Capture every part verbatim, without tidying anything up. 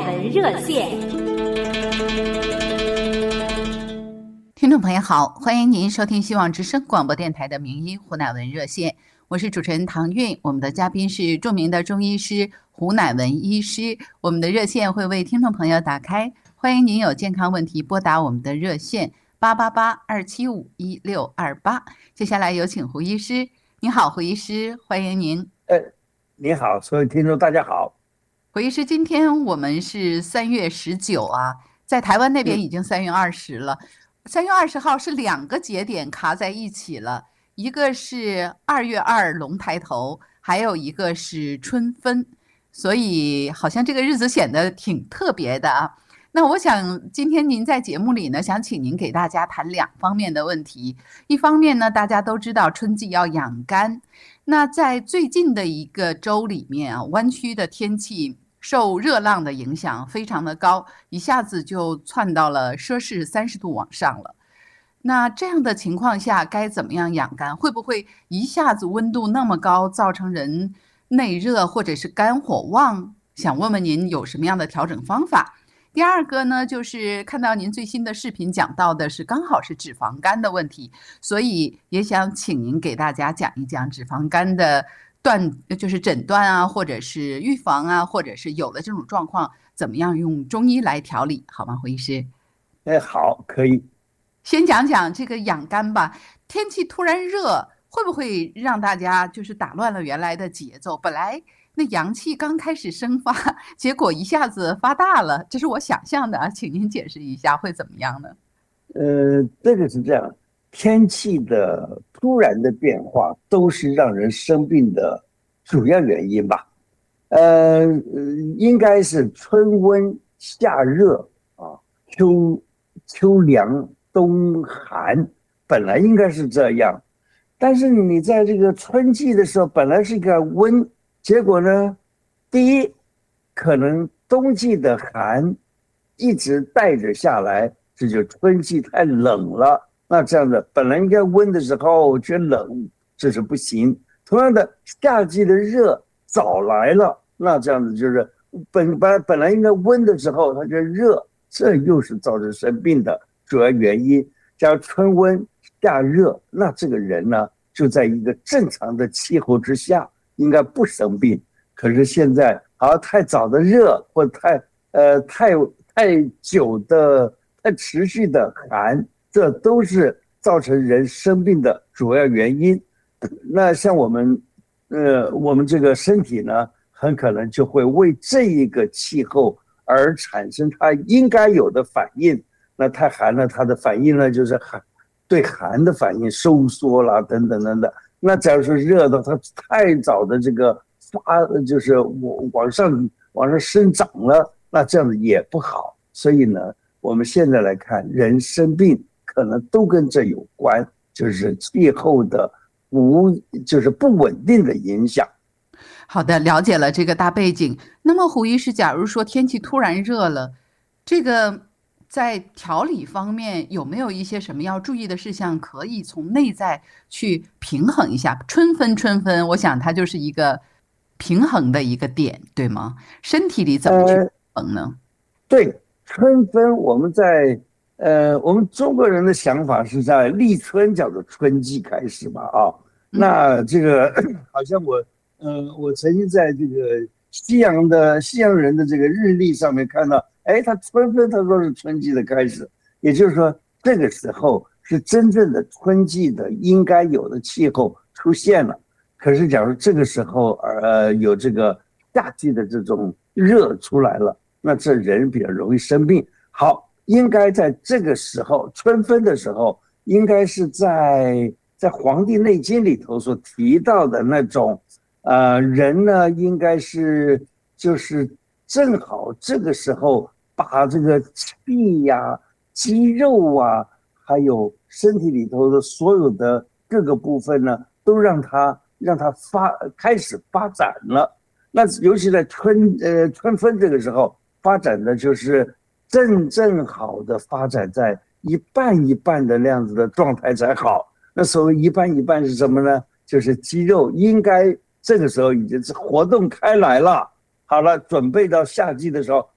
文热线。 听众朋友好，欢迎您收听希望之声广播电台的名医胡乃文热线，我是主持人唐韵，我们的嘉宾是著名的中医师胡乃文医师，我们的热线会为听众朋友打开，欢迎您有健康问题拨打我们的热线八八八二七五一六二八。接下来有请胡医师。你好，胡医师，欢迎您。 呃，你好，所有听众大家好。 胡医师，今天我们是三月十九啊，在台湾那边已经三月二十了。三、嗯、月二十号是两个节点卡在一起了，一个是二月二龙抬头，还有一个是春分，所以好像这个日子显得挺特别的啊。那我想今天您在节目里呢，想请您给大家谈两方面的问题。一方面呢，大家都知道春季要养肝，那在最近的一个周里面啊，湾区的天气受热浪的影响非常的高，一下子就窜到了摄氏三十度往上了。那这样的情况下该怎么样养肝？会不会一下子温度那么高，造成人内热或者是肝火旺？想问问您有什么样的调整方法？第二个呢，就是看到您最新的视频讲到的是刚好是脂肪肝的问题，所以也想请您给大家讲一讲脂肪肝的断，就是诊断啊，或者是预防啊，或者是有了这种状况，怎么样用中医来调理，好吗，胡医师？ 哎，好，可以。 先讲讲这个养肝吧。天气突然热，会不会让大家就是打乱了原来的节奏？本来那阳气刚开始生发，结果一下子发大了，这是我想象的啊，请您解释一下会怎么样呢？ 呃，这个是这样，天气的突然的变化都是让人生病的主要原因吧。呃，应该是春温夏热啊，秋秋凉冬寒，本来应该是这样。但是你在这个春季的时候，本来是一个温。结果呢，第一，可能冬季的寒一直带着下来，这就春季太冷了。那这样的本来应该温的时候觉得冷，这是不行。同样的，夏季的热早来了，那这样子就是本本本来应该温的时候，它就热，这又是造成生病的主要原因。假如春温夏热，那这个人呢，就在一个正常的气候之下。应该不生病，可是现在好像太早的热，或太呃太太久的、太持续的寒，这都是造成人生病的主要原因。那像我们，呃，我们这个身体呢，很可能就会为这一个气候而产生它应该有的反应。那太寒了，它的反应呢，就是寒对寒的反应收缩啦，等等等等。那假如说热的，它太早的这个发，就是往上往上生长了，那这样子也不好。所以呢，我们现在来看，人生病可能都跟这有关，就是气候的不就是不稳定的影响。 好的，了解了这个大背景。那么胡医师，假如说天气突然热了，这个在调理方面有没有一些什么要注意的事项，可以从内在去平衡一下？春分春分，我想它就是一个平衡的一个点，对吗？身体里怎么去平衡呢？呃、 对，春分我们在呃，我们中国人的想法是在立春叫做春季开始嘛啊。那这个好像我呃，我曾经在这个西洋的西洋人的这个日历上面看到。哎，他春分，他说是春季的开始，也就是说，这个时候是真正的春季的应该有的气候出现了。可是，假如这个时候呃有这个夏季的这种热出来了，那这人比较容易生病。好，应该在这个时候春分的时候，应该是在在《黄帝内经》里头所提到的那种，呃，人呢应该是就是正好这个时候。把这个气呀、肌肉啊，还有身体里头的所有的各个部分呢，都让它让它发开始发展了。那尤其在春呃春分这个时候，发展的就是正正好的发展在一半一半的那样子的状态才好。那所谓一半一半是什么呢？就是肌肉应该这个时候已经是活动开来了。好了，准备到夏季的时候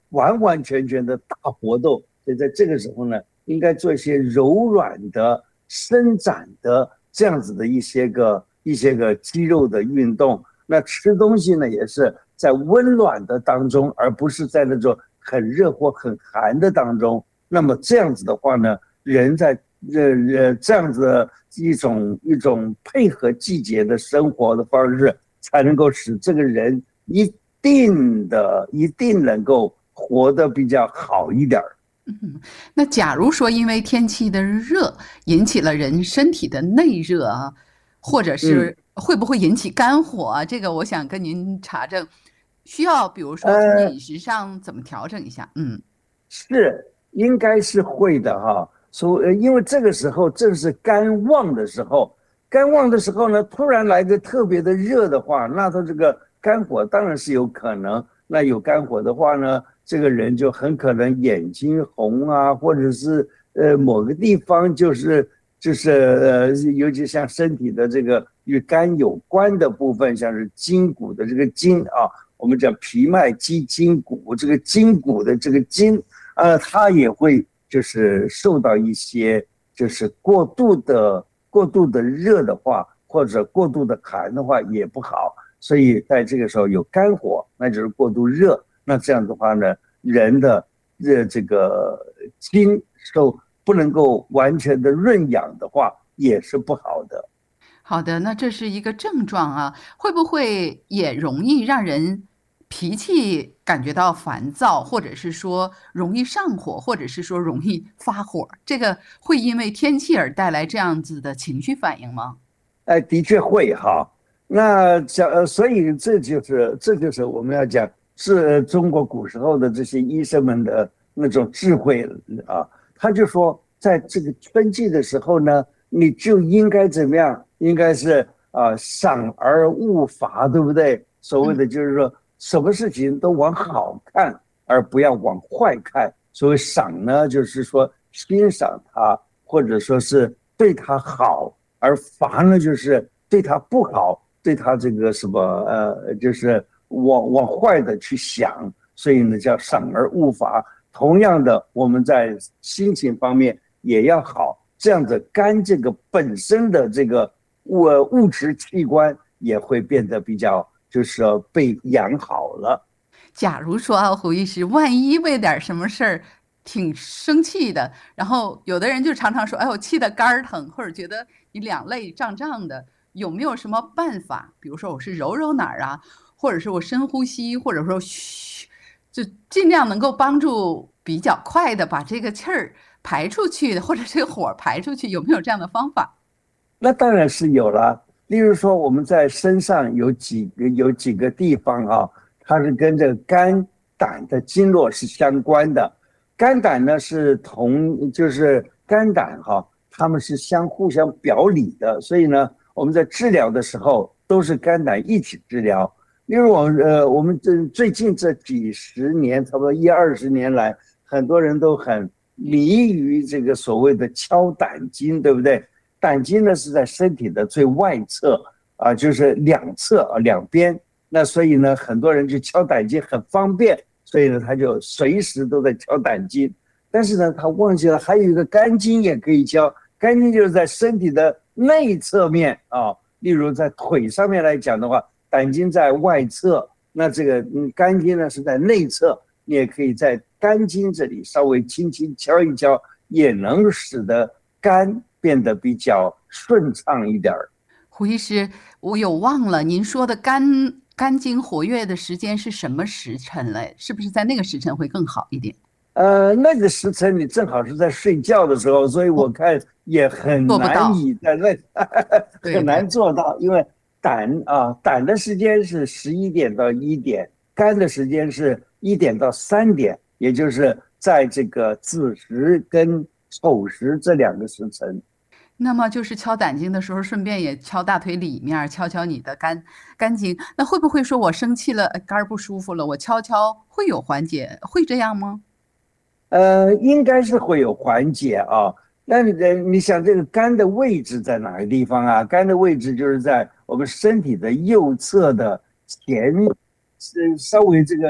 完完全全的大活动，所以在这个时候呢，应该做一些柔软的、伸展的这样子的一些个一些个肌肉的运动。那吃东西呢，也是在温暖的当中，而不是在那种很热或很寒的当中。那么这样子的话呢，人在呃呃这样子的一种一种配合季节的生活的方式，才能够使这个人一定的一定能够活得比较好一点。 嗯，那假如说因为天气的热引起了人身体的内热啊，或者是会不会引起肝火啊？这个我想跟您查证，需要比如说从饮食上怎么调整一下？嗯， 是应该是会的哈。所以因为这个时候正是肝旺的时候，肝旺的时候呢，突然来个特别的热的话，那他这个肝火当然是有可能。那有肝火的话呢，这个人就很可能眼睛红啊，或者是呃某个地方就是就是呃，尤其像身体的这个与肝有关的部分，像是筋骨的这个筋啊，我们讲皮脉肌筋骨，这个筋骨的这个筋，呃，它也会就是受到一些就是过度的过度的热的话，或者过度的寒的话也不好。所以在这个时候有肝火，那就是过度热。那这样的话呢，人的这这个筋受不能够完全的润养的话，也是不好的。 好的，那这是一个症状啊，会不会也容易让人脾气感觉到烦躁，或者是说容易上火，或者是说容易发火？这个会因为天气而带来这样子的情绪反应吗？ 哎，的确会哈。那讲呃，所以这就是这就是我们要讲是中国古时候的这些医生们的那种智慧啊。他就说，在这个春季的时候呢，你就应该怎么样？应该是啊，赏而勿罚，对不对？所谓的就是说，什么事情都往好看，而不要往坏看。所谓赏呢，就是说欣赏他，或者说是对他好；而罚呢，就是对他不好。对他这个什么呃，就是往往坏的去想，所以呢叫赏而勿罚。同样的，我们在心情方面也要好，这样子肝这个本身的这个物物质器官也会变得比较就是被养好了。 假如说啊，胡医师，万一为点什么事儿挺生气的，然后有的人就常常说，哎，我气得肝儿疼，或者觉得你两肋胀胀的。有没有什么办法？比如说我是揉揉哪儿啊，或者是我深呼吸，或者说嘘，就尽量能够帮助比较快的把这个气儿排出去，或者这个火排出去，有没有这样的方法？ 那当然是有了。例如说我们在身上有几个有几个地方啊，它是跟这个肝胆的经络是相关的。肝胆呢是同就是肝胆哈、啊，它们是相互相表里的，所以呢。我们在治疗的时候都是肝胆一起治疗。例如我呃，我们这最近这几十年，差不多一二十年来，很多人都很迷于这个所谓的敲胆经，对不对？胆经呢是在身体的最外侧啊，就是两侧啊两边。那所以呢，很多人就敲胆经很方便，所以呢他就随时都在敲胆经。但是呢，他忘记了还有一个肝经也可以敲，肝经就是在身体的内侧面啊，例如在腿上面来讲的话，胆经在外侧，那这个肝经呢是在内侧，你也可以在肝经这里稍微轻轻敲一敲，也能使得肝变得比较顺畅一点。 胡医师，我有忘了您说的肝肝经活跃的时间是什么时辰了？是不是在那个时辰会更好一点？ 呃，那个时辰你正好是在睡觉的时候，所以我看也很难以在那很难做到，因为胆啊胆的时间是十一点到一点，肝的时间是一点到三点，也就是在这个子时跟丑时这两个时辰。 那么就是敲胆经的时候，顺便也敲大腿里面，敲敲你的肝肝经。那会不会说我生气了，肝不舒服了，我敲敲会有缓解？会这样吗？ 呃，应该是会有缓解啊。那你你想这个肝的位置在哪个地方啊？肝的位置就是在我们身体的右侧的前，是稍微这个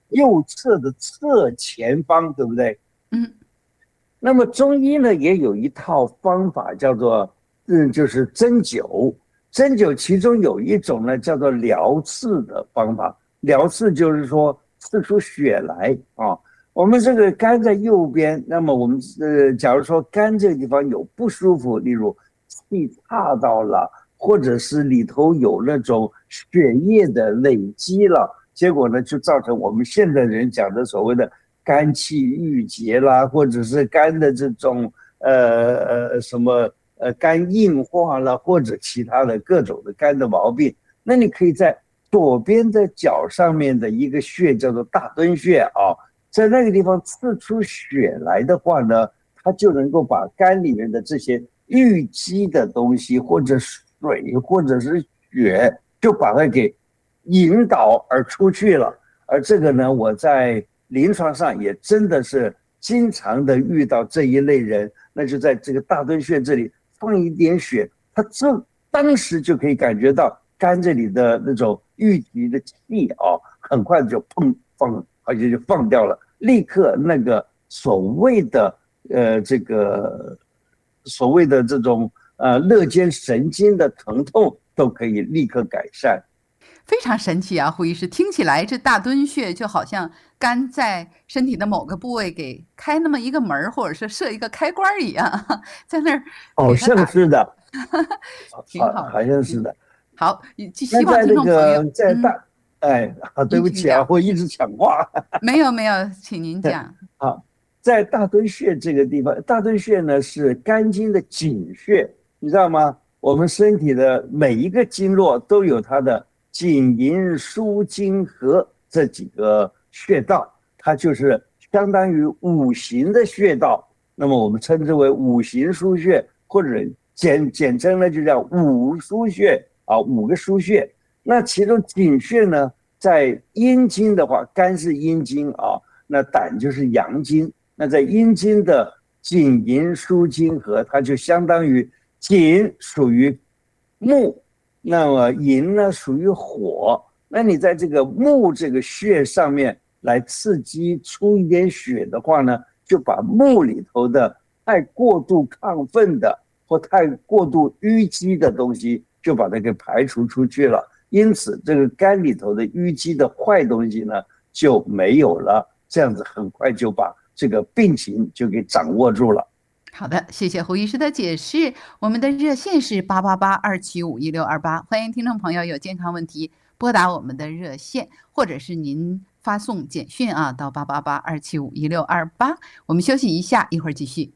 右侧的侧前方，对不对？ 嗯。 那么中医呢也有一套方法叫做，嗯，就是针灸。针灸其中有一种呢叫做疗刺的方法，疗刺就是说刺出血来啊。我们这个肝在右边，那么我们呃，假如说肝这个地方有不舒服，例如气岔到了，或者是里头有那种血液的累积了，结果呢就造成我们现在人讲的所谓的肝气郁结啦，或者是肝的这种呃呃什么呃肝硬化了，或者其他的各种的肝的毛病。那你可以在左边的脚上面的一个穴叫做大敦穴啊，在那个地方刺出血来的话呢，它就能够把肝里面的这些淤积的东西，或者水，或者是血，就把它给引导而出去了。而这个呢，我在临床上也真的是经常的遇到这一类人，那就在这个大敦穴这里放一点血，他这当时就可以感觉到肝这里的那种郁积的气啊，很快就砰放，好像就放掉了，立刻那个所谓的呃这个所谓的这种呃肋间神经的疼痛都可以立刻改善。 非常神奇啊，胡医师，听起来这大敦穴就好像肝在身体的某个部位给开那么一个门，或者是设一个开关一样，在那儿好像是的， 挺好的， 好像是的。 好，希望听众朋友在大，嗯、哎，好，对不起啊，我一直抢话。 没有没有，请您讲。 好，在大敦穴这个地方，大敦穴呢是肝经的井穴，你知道吗？我们身体的每一个经络都有它的紧营输经合这几个穴道，它就是相当于五行的穴道，那么我们称之为五行腧穴，或者简简称呢就叫五腧穴啊，五个腧穴。那其中井穴呢，在阴经的话，肝是阴经啊，那胆就是阳经。那在阴经的井营输经合，它就相当于井属于木，那么营呢属于火。那你在这个木这个穴上面来刺激出一点血的话呢，就把木里头的太过度亢奋的或太过度淤积的东西，就把它给排除出去了。因此这个肝里头的淤积的坏东西呢就没有了，这样子很快就把这个病情就给掌握住了。 好的，谢谢胡医师的解释。我们的热线是八八八二七五一六二八，欢迎听众朋友有健康问题拨打我们的热线，或者是您发送简讯啊到八八八二七五一六二八。我们休息一下，一会儿继续。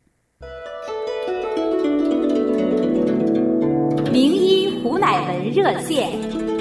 名医胡乃文热线。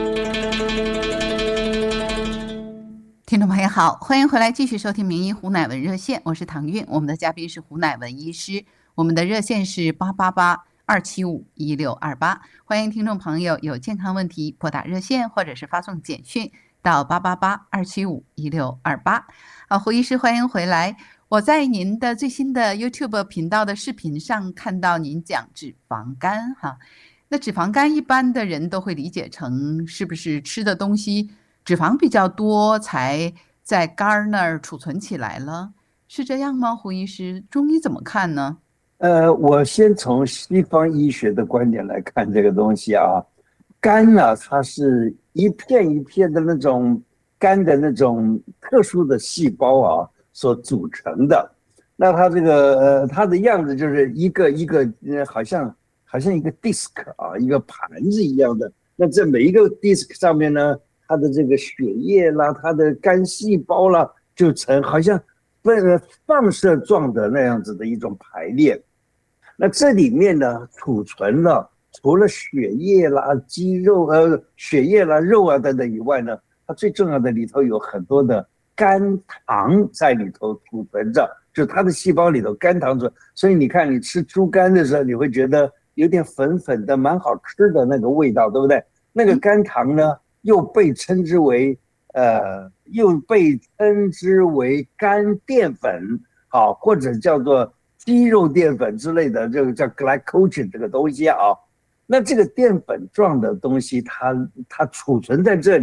听众朋友好，欢迎回来继续收听名医胡乃文热线，我是唐韵，我们的嘉宾是胡乃文医师，我们的热线是八八八二七五一六二八，欢迎听众朋友有健康问题拨打热线，或者是发送简讯到八八八二七五一六二八。啊，胡医师欢迎回来。我在您的最新的 YouTube 频道的视频上看到您讲脂肪肝哈，那脂肪肝一般的人都会理解成是不是吃的东西脂肪比较多才在肝那儿储存起来了，是这样吗？胡医师，中医怎么看呢？ 呃，我先从西方医学的观点来看这个东西啊。肝呢，它是一片一片的那种肝的那种特殊的细胞啊所组成的。那它这个呃，它的样子就是一个一个呃，好像好像一个 disc 啊，一个盘子一样的。那这每一个 disc 上面呢，它的这个血液啦，它的肝细胞啦，就成好像放射状的那样子的一种排列。那这里面呢，储存了除了血液啦、肌肉呃、血液啦、肉啊等等以外呢，它最重要的里头有很多的肝糖在里头储存着，就它的细胞里头肝糖存。所以你看，你吃猪肝的时候，你会觉得有点粉粉的，蛮好吃的那个味道，对不对？那个肝糖呢，又被称之为呃，又被称之为肝淀粉，好，或者叫做肌肉淀粉之类的，这个叫 glycogen 这个东西啊。那这个淀粉状的东西它，它储存在这里，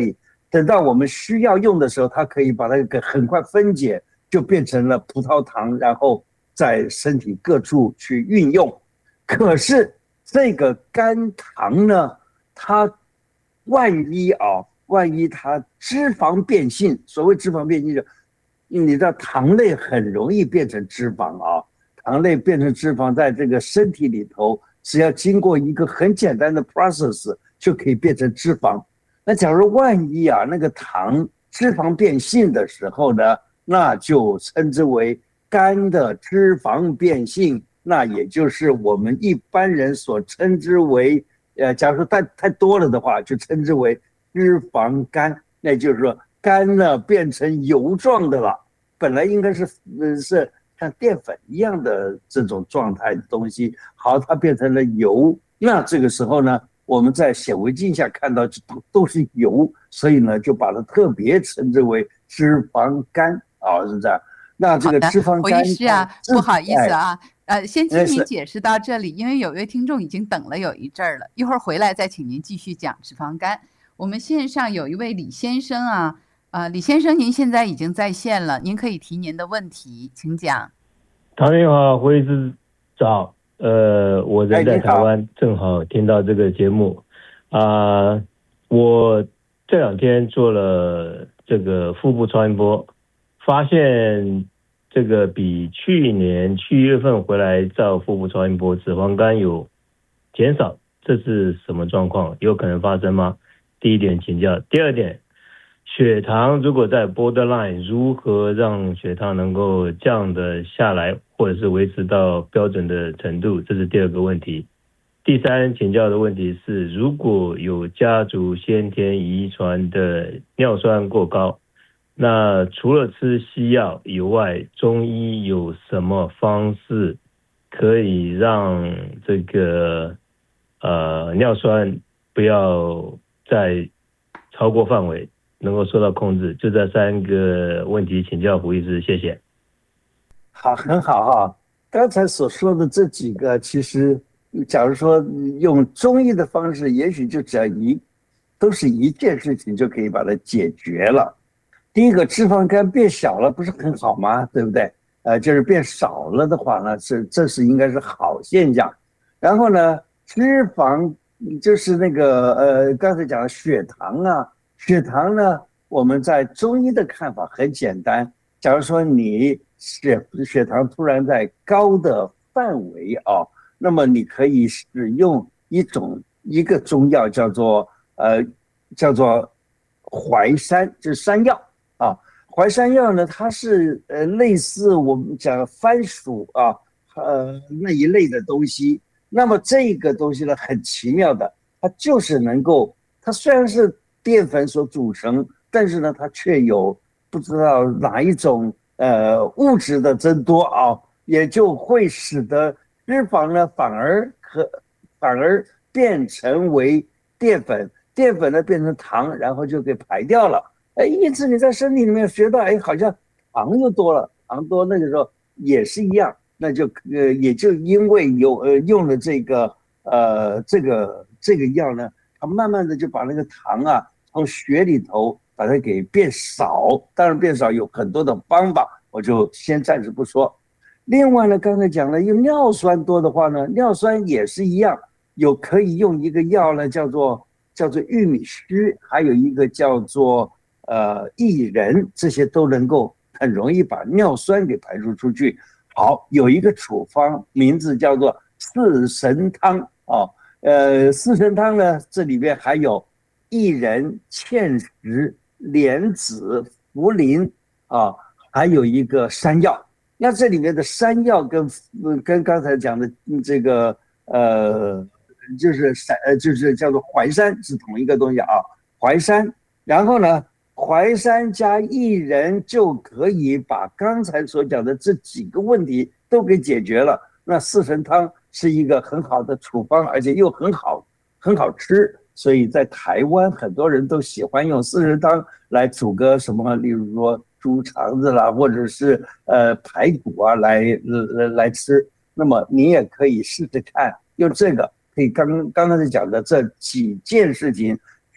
等到我们需要用的时候，它可以把它给很快分解，就变成了葡萄糖，然后在身体各处去运用。可是这个肝糖呢，它万一啊，万一它脂肪变性，所谓脂肪变性就，你知道糖类很容易变成脂肪啊，糖类变成脂肪，在这个身体里头，只要经过一个很简单的 process 就可以变成脂肪。那假如万一啊，那个糖脂肪变性的时候呢，那就称之为肝的脂肪变性，那也就是我们一般人所称之为，呃，假如说太太多了的话，就称之为脂肪肝。那就是说，肝呢变成油状的了，本来应该是呃是像淀粉一样的这种状态的东西，好，它变成了油。那这个时候呢，我们在显微镜下看到都是油，所以呢就把它特别称之为脂肪肝啊，是这样。那这个脂肪肝， 侯医师啊，不好意思啊， 哎、 呃，先请您解释到这里，因为有位听众已经等了有一阵儿了，一会儿回来再请您继续讲脂肪肝。我们线上有一位李先生啊，呃，李先生您现在已经在线了，您可以提您的问题，请讲。 唐您好，胡医师早。呃，我人在台湾，正好听到这个节目啊、呃。我这两天做了这个腹部超音波，发现这个比去年七月份回来照腹部超音波，脂肪肝有减少，这是什么状况？有可能发生吗？第一点请教。第二点，血糖如果在 borderline， 如何让血糖能够降得下来，或者是维持到标准的程度？这是第二个问题。第三，请教的问题是，如果有家族先天遗传的尿酸过高，那除了吃西药以外，中医有什么方式可以让这个呃尿酸不要再超过范围，能够受到控制？就这三个问题请教胡医师，谢谢。 好，很好哈。刚才所说的这几个，其实假如说用中医的方式，也许就只要一都是一件事情就可以把它解决了。第一个，脂肪肝变小了，不是很好吗？对不对？呃，就是变少了的话呢，是这是应该是好现象。然后呢，脂肪就是那个呃，刚才讲的血糖啊，血糖呢，我们在中医的看法很简单。假如说你血血糖突然在高的范围啊，那么你可以使用一种一个中药叫做呃叫做淮山，就是山药啊。淮山药呢，它是呃类似我们讲番薯啊呃那一类的东西。那么这个东西呢，很奇妙的，它就是能够，它虽然是淀粉所组成，但是呢，它却有不知道哪一种呃物质的增多啊，也就会使得脂肪呢反而可反而变成为淀粉，淀粉呢变成糖，然后就给排掉了。哎，因此你在身体里面学到，哎，好像糖又多了，糖多那个时候也是一样，那就呃也就因为有呃用了这个呃这个这个药呢，它慢慢的就把那个糖啊从血里头把它给变少。当然变少有很多的方法，我就先暂时不说。另外呢，刚才讲了，用尿酸多的话呢，尿酸也是一样，有可以用一个药呢，叫做叫做玉米须，还有一个叫做呃薏仁，这些都能够很容易把尿酸给排出出去。好，有一个处方名字叫做四神汤啊，呃，四神汤呢，这里边还有薏仁、芡实、莲子、茯苓啊，还有一个山药。那这里面的山药跟跟刚才讲的这个呃，就是山呃就是叫做淮山是同一个东西啊，淮山。然后呢，淮山加薏仁就可以把刚才所讲的这几个问题都给解决了。那四神汤是一个很好的处方，而且又很好很好吃，所以在台湾很多人都喜欢用四神汤来煮个什么，例如说猪肠子啦，或者是呃排骨啊来来来吃。那么你也可以试试看，用这个可以刚刚才讲的这几件事情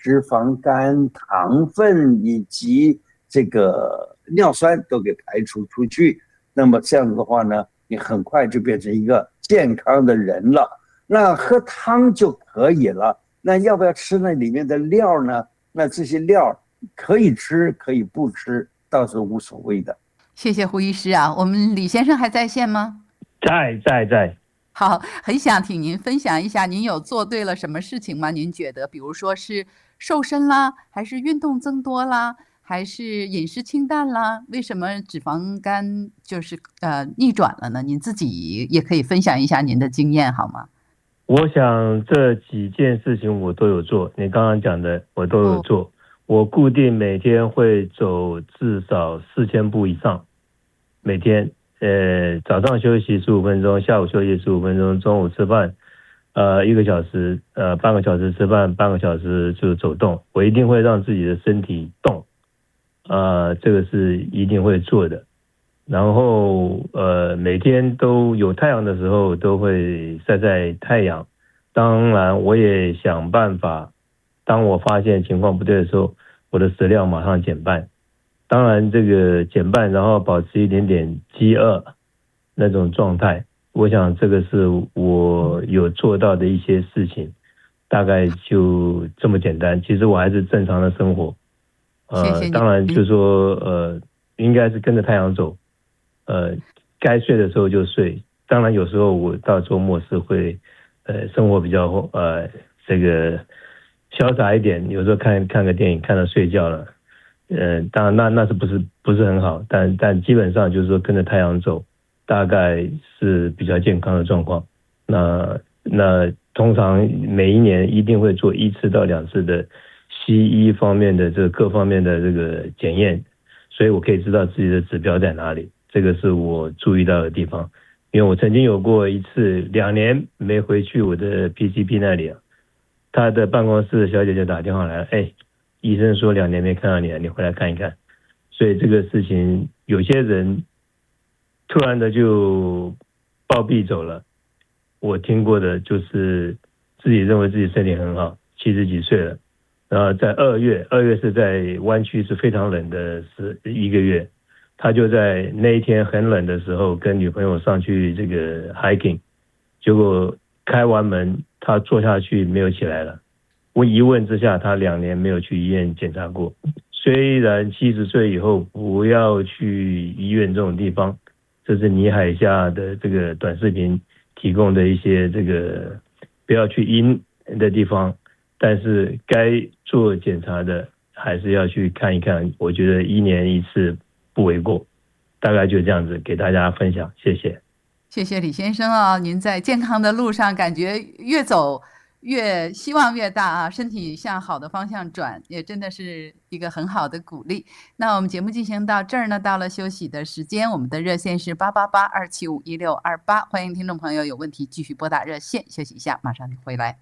脂肪肝、糖分以及这个尿酸都给排除出去。那么这样子的话呢，你很快就变成一个健康的人了。那喝汤就可以了，那要不要吃那里面的料呢？那这些料可以吃，可以不吃，倒是无所谓的。 谢谢胡医师啊，我们李先生还在线吗？ 在在在。 好，很想听您分享一下，您有做对了什么事情吗？您觉得，比如说是瘦身啦，还是运动增多啦，还是饮食清淡啦？为什么脂肪肝就是呃逆转了呢？您自己也可以分享一下您的经验好吗？ 我想这几件事情我都有做，你刚刚讲的我都有做。哦、我固定每天会走至少四千步以上，每天。呃，早上休息十五分钟，下午休息十五分钟，中午吃饭，呃，一个小时，呃，半个小时吃饭，半个小时就走动。我一定会让自己的身体动，呃，这个是一定会做的。然后，呃，每天都有太阳的时候都会晒晒太阳。当然，我也想办法，当我发现情况不对的时候，我的食量马上减半。当然这个减半，然后保持一点点饥饿那种状态，我想这个是我有做到的一些事情，大概就这么简单。其实我还是正常的生活，呃， 谢谢你。 当然就说呃，应该是跟着太阳走，呃，该睡的时候就睡。当然有时候我到周末是会，呃，生活比较呃这个潇洒一点，有时候看看个电影看到睡觉了。呃，当然那那是不是不是很好，但但基本上就是说跟着太阳走，大概是比较健康的状况。那那通常每一年一定会做一次到两次的西医方面的这个各方面的这个检验，所以我可以知道自己的指标在哪里，这个是我注意到的地方。因为我曾经有过一次两年没回去我的 P C P 那里啊，他的办公室小姐就打电话来了，哎。医生说两年没看到你了，你回来看一看。所以这个事情，有些人突然的就暴毙走了。我听过的就是自己认为自己身体很好，七十几岁了，然后在二月，二月是在湾区是非常冷的是一个月，他就在那一天很冷的时候跟女朋友上去这个 hiking， 结果开完门他坐下去没有起来了。我一问之下，他两年没有去医院检查过。虽然七十岁以后不要去医院这种地方，这是倪海厦的这个短视频提供的一些这个不要去阴的地方，但是该做检查的还是要去看一看。我觉得一年一次不为过，大概就这样子给大家分享，谢谢。 谢谢李先生啊，您在健康的路上感觉越走越希望越大啊，身体向好的方向转，也真的是一个很好的鼓励。那我们节目进行到这儿呢，到了休息的时间，我们的热线是八八八二七五一六二八，欢迎听众朋友有问题继续拨打热线。休息一下，马上回来。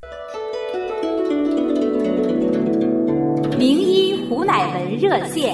名医胡乃文热线。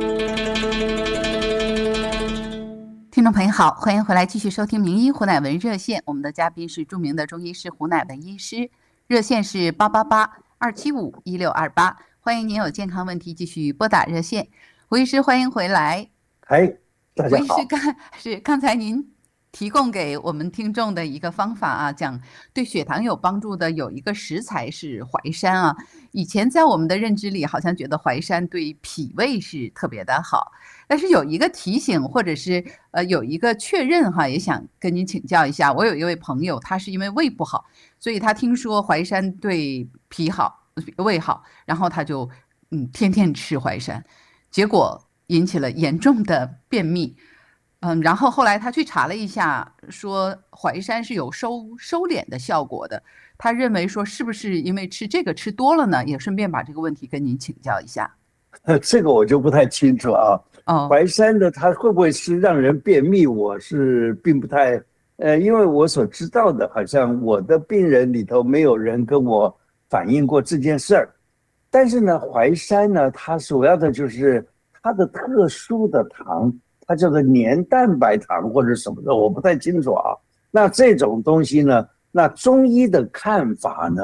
听众朋友好，欢迎回来继续收听名医胡乃文热线，我们的嘉宾是著名的中医师胡乃文医师，热线是八八八二七五一六二八，欢迎您有健康问题继续拨打热线。胡医师欢迎回来。 嗨，大家好。 胡医师刚是刚才您提供给我们听众的一个方法啊，讲对血糖有帮助的有一个食材是淮山啊。以前在我们的认知里好像觉得淮山对脾胃是特别的好，但是有一个提醒或者是呃有一个确认哈，也想跟您请教一下。我有一位朋友，他是因为胃不好，所以他听说淮山对脾好胃好，然后他就嗯天天吃淮山，结果引起了严重的便秘。嗯，然后后来他去查了一下，说淮山是有收收敛的效果的。他认为说是不是因为吃这个吃多了呢？也顺便把这个问题跟您请教一下。 这个我就不太清楚啊。 哦， 淮山的它会不会是让人便秘？我是并不太呃，因为我所知道的，好像我的病人里头没有人跟我反映过这件事儿。但是呢，淮山呢，它主要的就是它的特殊的糖。它叫做黏蛋白糖或者什么的，我不太清楚啊。那这种东西呢，那中医的看法呢，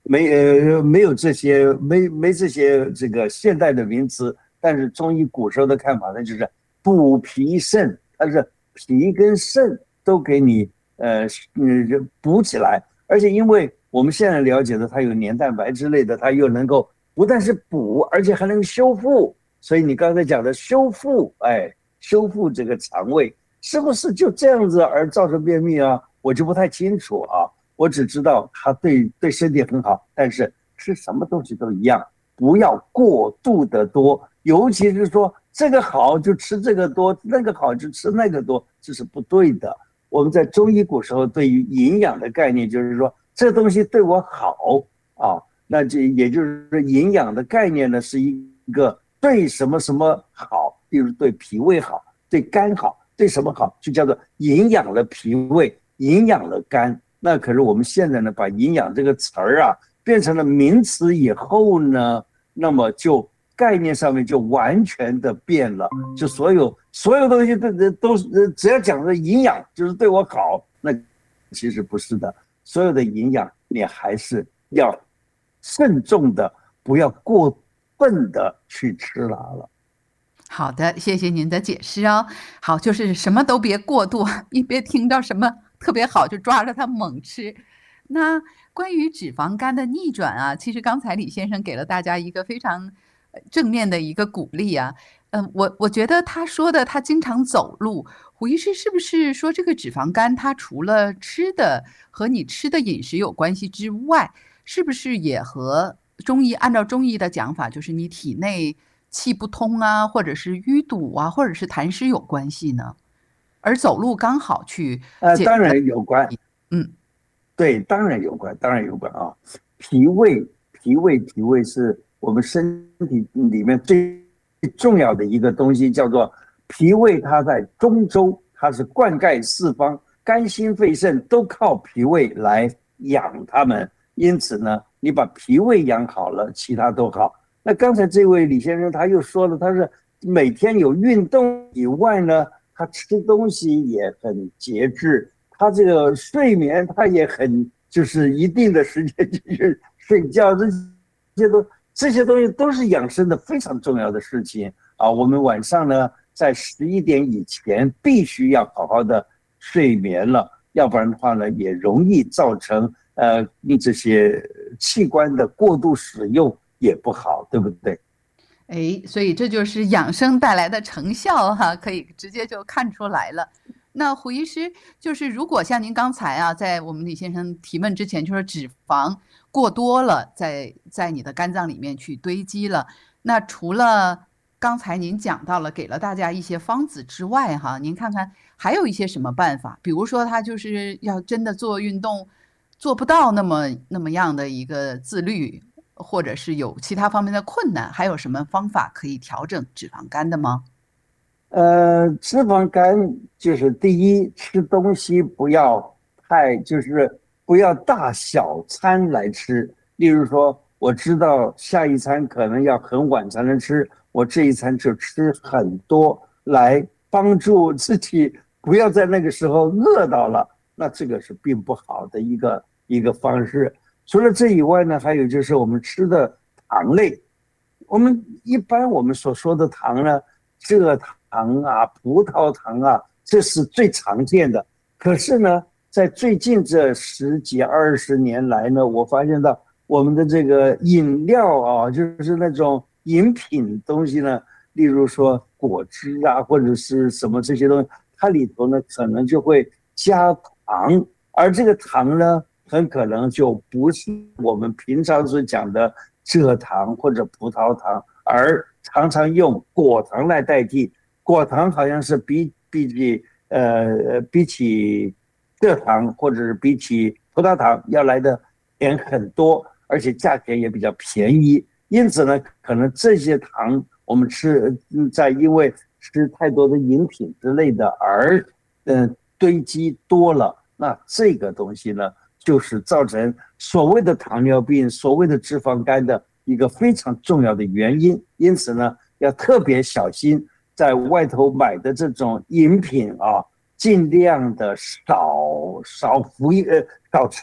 没呃没有这些没没这些这个现代的名词，但是中医古时候的看法呢，就是补脾肾，它是脾跟肾都给你呃嗯补起来，而且因为我们现在了解的它有黏蛋白之类的，它又能够不但是补，而且还能修复，所以你刚才讲的修复，哎，修复这个肠胃是不是就这样子而造成便秘啊？我就不太清楚啊。我只知道它对对身体很好，但是吃什么东西都一样，不要过度的多，尤其是说这个好就吃这个多，那个好就吃那个多，这是不对的。我们在中医古时候对于营养的概念就是说，这东西对我好啊，那这也就是说营养的概念呢是一个对什么什么好，比如对脾胃好，对肝好，对什么好，就叫做营养了脾胃，营养了肝。那可是我们现在呢，把营养这个词儿啊变成了名词以后呢，那么就概念上面就完全的变了，就所有所有东西都都是只要讲的营养就是对我好，那其实不是的，所有的营养你还是要慎重的，不要过分的去吃它了。 好的，谢谢您的解释哦。好，就是什么都别过度，一别听到什么特别好就抓着它猛吃。那关于脂肪肝的逆转啊，其实刚才李先生给了大家一个非常正面的一个鼓励啊。嗯，我我觉得他说的他经常走路，胡医师是不是说这个脂肪肝它除了吃的和你吃的饮食有关系之外，是不是也和中医按照中医的讲法，就是你体内气不通啊，或者是淤堵啊，或者是痰湿有关系呢？而走路刚好去呃，当然有关， 嗯， 对，当然有关，当然有关啊。脾胃，脾胃，脾胃是我们身体里面最重要的一个东西，叫做脾胃。它在中州，它是灌溉四方，肝心肺肾都靠脾胃来养它们。因此呢，你把脾胃养好了，其他都好。那刚才这位李先生他又说了，他是每天有运动以外呢，他吃东西也很节制，他这个睡眠他也很就是一定的时间就是睡觉，这些都这些东西都是养生的非常重要的事情啊。我们晚上呢在十一点以前必须要好好的睡眠了，要不然的话呢也容易造成呃你这些器官的过度使用也不好，对不对？ 哎，所以这就是养生带来的成效哈，可以直接就看出来了。那胡医师，就是如果像您刚才啊，在我们李先生提问之前，就是脂肪过多了，在在你的肝脏里面去堆积了，那除了刚才您讲到了，给了大家一些方子之外，哈，您看看还有一些什么办法？比如说他就是要真的做运动，做不到那么那么样的一个自律。或者是有其他方面的困难，还有什么方法可以调整脂肪肝的吗？ 呃，脂肪肝就是第一，吃东西不要太，就是不要大小餐来吃。例如说，我知道下一餐可能要很晚才能吃，我这一餐就吃很多，来帮助自己不要在那个时候饿到了。那这个是并不好的一个一个方式。除了这以外呢，还有就是我们吃的糖类，我们一般我们所说的糖呢，蔗糖啊、葡萄糖啊，这是最常见的。可是呢，在最近这十几二十年来呢，我发现到我们的这个饮料啊，就是那种饮品东西呢，例如说果汁啊，或者是什么这些东西，它里头呢可能就会加糖，而这个糖呢，很可能就不是我们平常所讲的蔗糖或者葡萄糖，而常常用果糖来代替。果糖好像是比比起呃比起蔗糖或者是比起葡萄糖要来的甜很多，而且价钱也比较便宜。因此呢，可能这些糖我们吃，在因为吃太多的饮品之类的而嗯、呃、堆积多了，那这个东西呢，就是造成所谓的糖尿病、所谓的脂肪肝的一个非常重要的原因。因此呢，要特别小心，在外头买的这种饮品啊，尽量的少少服呃少吃，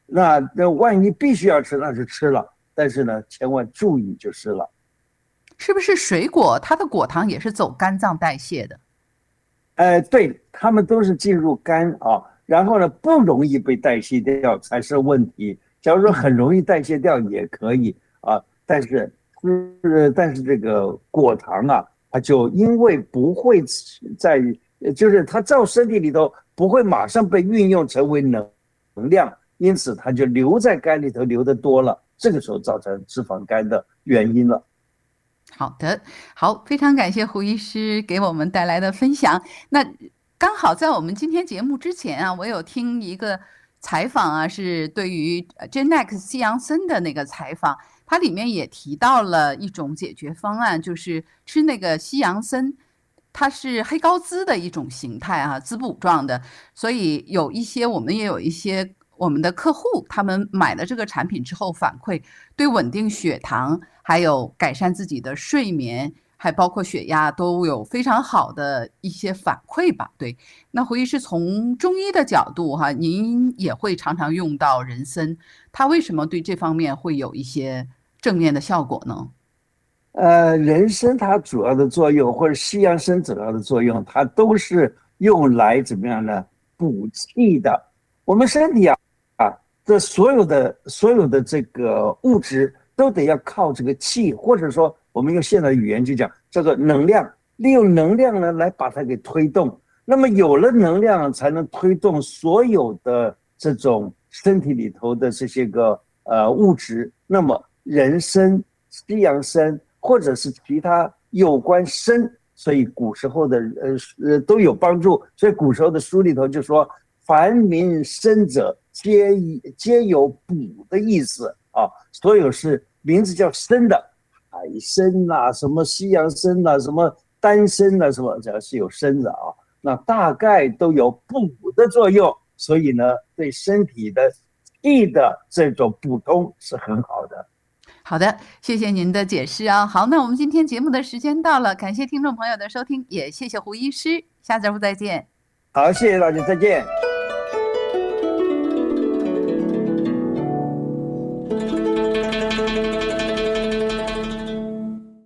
那那万一必须要吃，那就吃了，但是呢，千万注意就是了。 是不是水果它的果糖也是走肝脏代谢的？ 呃，对，它们都是进入肝啊，然后呢不容易被代谢掉才是问题。假如说很容易代谢掉也可以啊，但是是但是这个果糖啊，它就因为不会在，就是它到身体里头不会马上被运用成为能能量，因此它就留在肝里头留得多了，这个时候造成脂肪肝的原因了。 好的，好，非常感谢胡医师给我们带来的分享。那刚好在我们今天节目之前啊，我有听一个采访啊，是对于 Genex 西洋参的那个采访，它里面也提到了一种解决方案，就是吃那个西洋参，它是黑高滋的一种形态啊，滋补状的，所以有一些我们也有一些我们的客户，他们买了这个产品之后反馈，对稳定血糖，还有改善自己的睡眠，还包括血压都有非常好的一些反馈吧。对，那胡医师从中医的角度哈，您也会常常用到人参，它为什么对这方面会有一些正面的效果呢？ 呃，人参它主要的作用，或者西洋参主要的作用，它都是用来怎么样呢？补气的。我们身体啊啊，这所有的所有的这个物质都得要靠这个气，或者说我们用现代语言就讲叫做能量，利用能量呢来把它给推动。那么有了能量，才能推动所有的这种身体里头的这些个呃物质。那么人参、西洋参或者是其他有关参，所以古时候的呃呃都有帮助。所以古时候的书里头就说，凡名参者，皆皆有补的意思啊。所有是名字叫参的，海参呐、啊，什么西洋参呐、啊，什么丹参呐、啊，什么只要是有参的啊，那大概都有补的作用。所以呢，对身体的气的这种补充是很好的。 好的，谢谢您的解释啊。好，那我们今天节目的时间到了，感谢听众朋友的收听，也谢谢胡医师，下周再见。 好，谢谢大家，再见。